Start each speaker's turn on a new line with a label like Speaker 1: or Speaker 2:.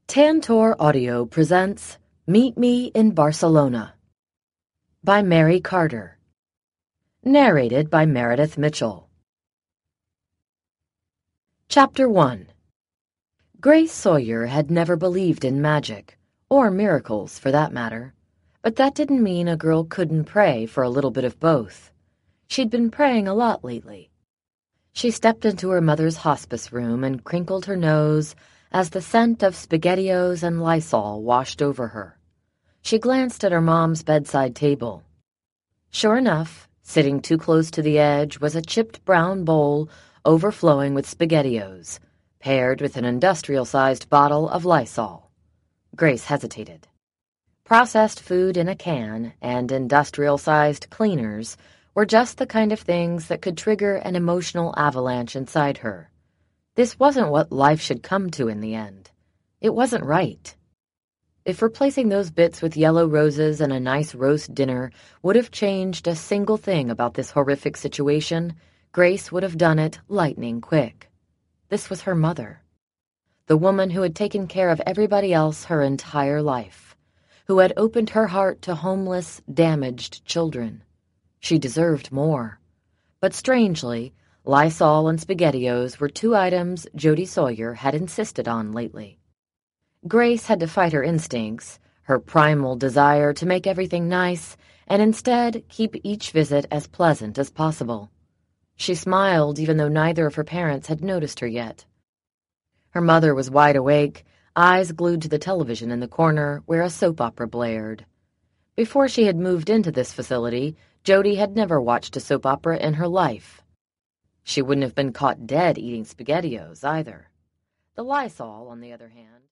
Speaker 1: Tantor Audio presents Meet Me in Barcelona by Mary Carter. Narrated by Meredith Mitchell. Chapter 1. Grace Sawyer had never believed in magic, or miracles for that matter, but that didn't mean a girl couldn't pray for a little bit of both. She'd been praying a lot lately. She stepped into her mother's hospice room and crinkled her nose as the scent of SpaghettiOs and Lysol washed over her. She glanced at her mom's bedside table. Sure enough, sitting too close to the edge was a chipped brown bowl overflowing with SpaghettiOs, paired with an industrial-sized bottle of Lysol. Grace hesitated. Processed food in a can and industrial-sized cleaners were just the kind of things that could trigger an emotional avalanche inside her. This wasn't what life should come to in the end. It wasn't right. If replacing those bits with yellow roses and a nice roast dinner would have changed a single thing about this horrific situation, Grace would have done it lightning quick. This was her mother. The woman who had taken care of everybody else her entire life, who had opened her heart to homeless, damaged children. She deserved more. But strangely, Lysol and SpaghettiOs were two items Jody Sawyer had insisted on lately. Grace had to fight her instincts, her primal desire to make everything nice, and instead keep each visit as pleasant as possible. She smiled even though neither of her parents had noticed her yet. Her mother was wide awake, eyes glued to the television in the corner where a soap opera blared. Before she had moved into this facility, Jody had never watched a soap opera in her life. She wouldn't have been caught dead eating SpaghettiOs, either. The Lysol, on the other hand...